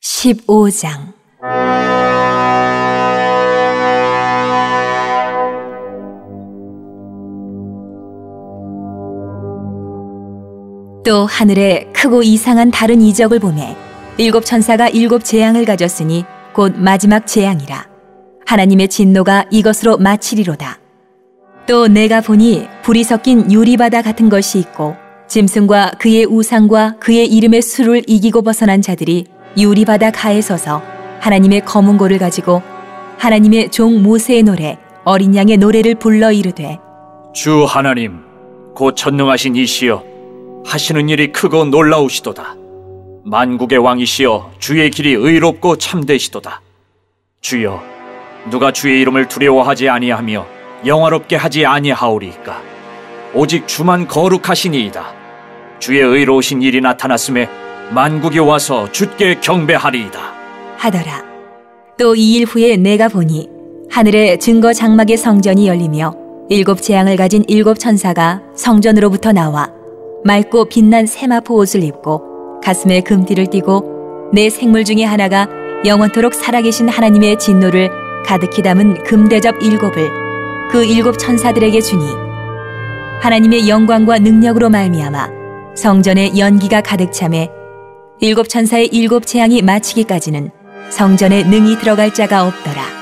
15장. 또 하늘에 크고 이상한 다른 이적을 보매 일곱 천사가 일곱 재앙을 가졌으니 곧 마지막 재앙이라. 하나님의 진노가 이것으로 마치리로다. 또 내가 보니 불이 섞인 유리바다 같은 것이 있고 짐승과 그의 우상과 그의 이름의 수를 이기고 벗어난 자들이 유리바다 가에 서서 하나님의 검은 고를 가지고 하나님의 종 모세의 노래 어린 양의 노래를 불러 이르되, 주 하나님 곧 전능하신 이시여, 하시는 일이 크고 놀라우시도다. 만국의 왕이시여, 주의 길이 의롭고 참되시도다. 주여, 누가 주의 이름을 두려워하지 아니하며 영화롭게 하지 아니하오리이까? 오직 주만 거룩하시니이다. 주의 의로우신 일이 나타났음에 만국이 와서 주께 경배하리이다 하더라. 또 2일 후에 내가 보니 하늘에 증거 장막의 성전이 열리며 일곱 재앙을 가진 일곱 천사가 성전으로부터 나와 맑고 빛난 세마포 옷을 입고 가슴에 금띠를 띠고 네 생물 중에 하나가 영원토록 살아계신 하나님의 진노를 가득히 담은 금대접 일곱을 그 일곱 천사들에게 주니, 하나님의 영광과 능력으로 말미암아 성전에 연기가 가득 차매 일곱 천사의 일곱 재앙이 마치기까지는 성전에 능히 들어갈 자가 없더라.